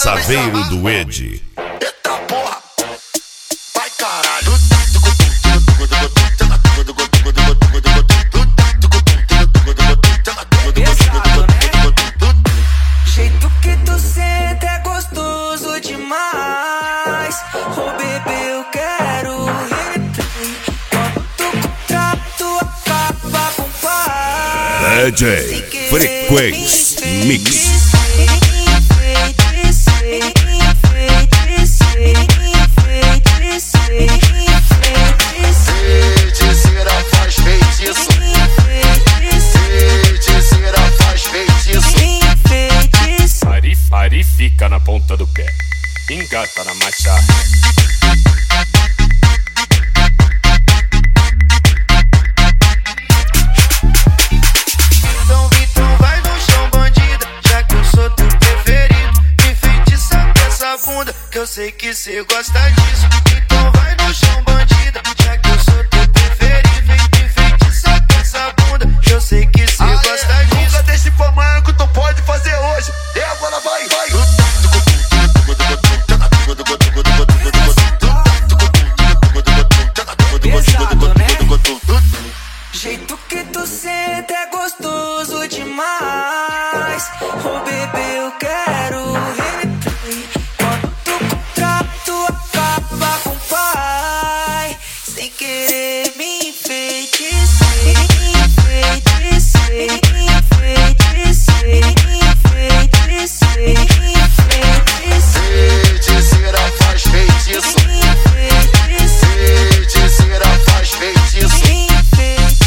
Saveiro do Ed. Eita porra, vai caralho. Jeito que tu senta é gostoso demais. Oh bebê, eu quero replay. Quando tu contrato acaba com paz. DJ Frequência Mix. Feiticeira faz feitiço. Feiticeira faz feitiço. Pare, fica na ponta do pé. Engata na marcha. Então vai no chão, bandida, já que eu sou teu preferido. Me feitiça com essa bunda, que eu sei que cê gosta disso. Então vai no chão, bandida.